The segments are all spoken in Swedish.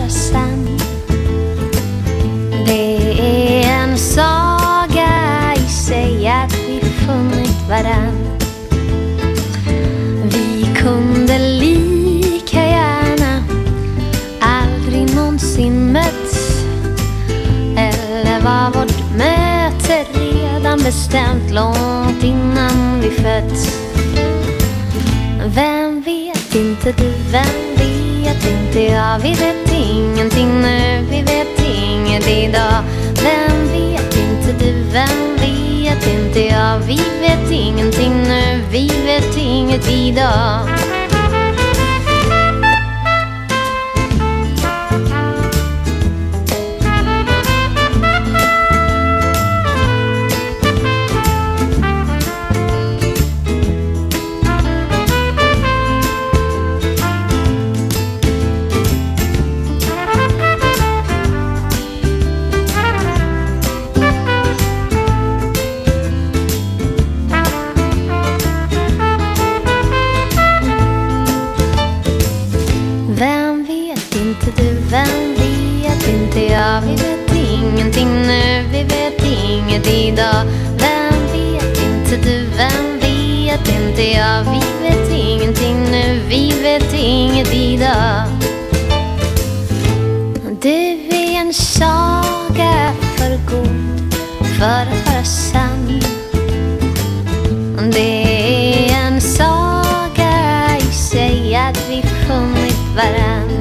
vara sann. Det är en saga i sig att vi funnit varann. Vi kunde lika gärna aldrig någonsin mötts, eller var vårt möte redan bestämt långt innan vi fötts. Vem vet inte du, vem vet inte jag? Vi vet ingenting nu, vi vet inget idag. Vem vet inte du, vem vet inte jag? Vi vet ingenting nu, vi vet inget idag. Vem vet inte du, vem vet inte jag? Vi vet ingenting nu, vi vet inget idag. Vem vet inte du, vem vet inte jag? Vi vet ingenting nu, vi vet inget idag. Du är en saga för god för att vara sann. Det är en saga i sig att vi funnit varann.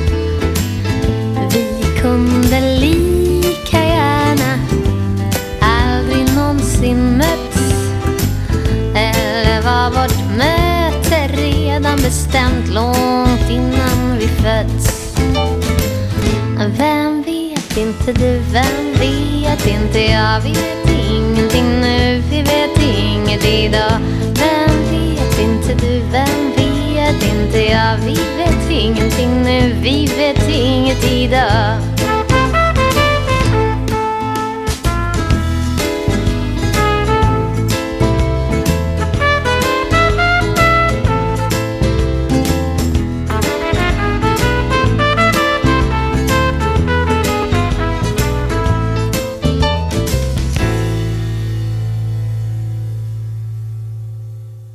Vi kunde lika gärna aldrig någonsin mötts, eller var vårt möte redan bestämt långt innan vi fötts. Vem vet inte du, vem vet inte jag? Vi vet ingenting nu, vi vet inget idag. Vem vet inte du, vem vet inte jag? Vi vet ingenting nu, vi vet inget idag.